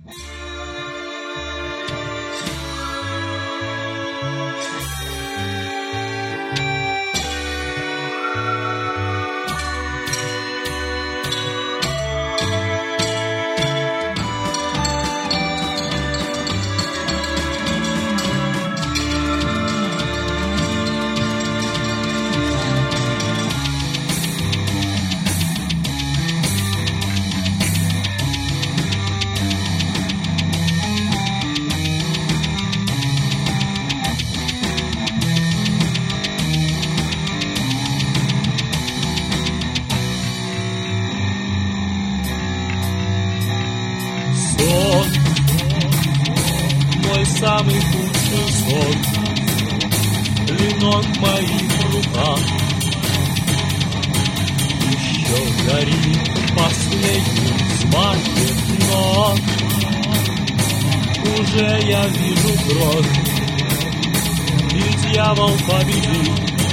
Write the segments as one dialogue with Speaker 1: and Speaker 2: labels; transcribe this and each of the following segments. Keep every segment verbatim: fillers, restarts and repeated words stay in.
Speaker 1: Самый худший сон, клинок в моих руках. Еще горит последний взмахе, но уже я вижу кровь, и дьявол победит.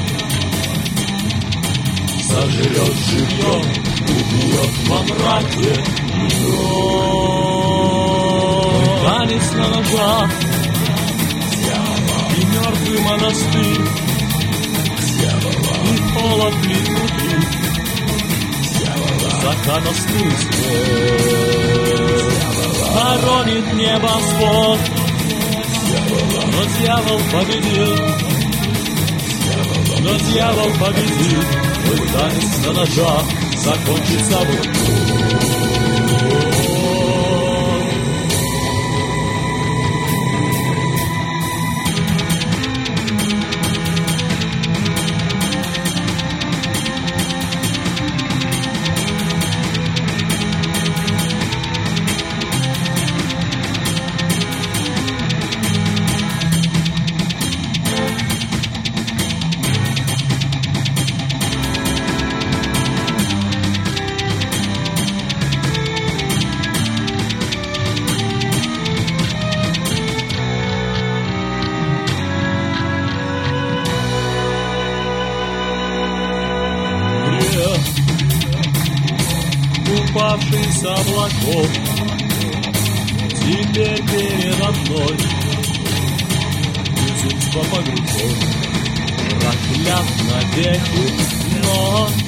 Speaker 1: Сожрет живьем, убьет во мраке, но танец на ножах. И мертвый монастырь, и холод лит внутри, закатостный свет хоронит небосвод. Но дьявол победил, но дьявол победил. Мой танец на ножах закончится вот тут. Упавший с облаков теперь передо мной, безумство погребен, проклят навеки, но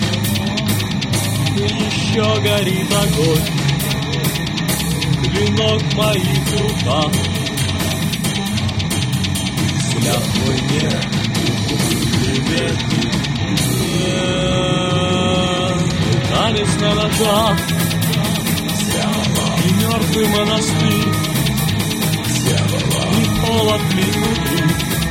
Speaker 1: еще горит огонь, клинок в моих руках, взгляд мой не ветки. Танец на ножах, и мертвый монастырь, и холод лит внутри,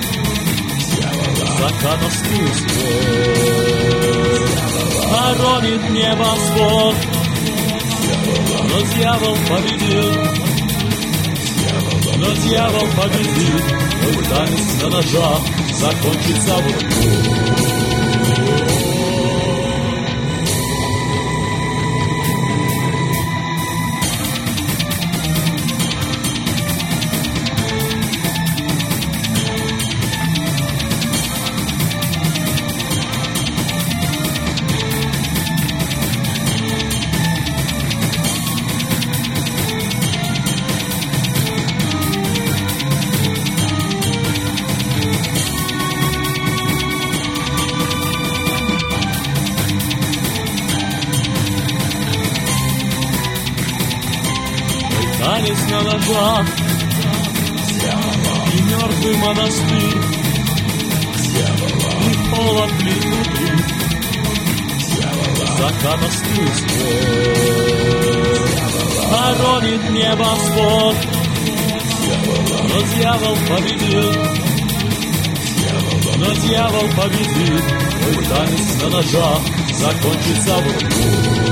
Speaker 1: закатостный свет хоронит небосвод. Но дьявол победил, но дьявол победил. Мой танец на ножах закончится вот тут. Танец на ножах, и мертвый монастырь, и холод лит внутри, закатостный свет хоронит небосвод. Но дьявол победил, но дьявол победил. Мой танец на ножах закончится вот тут.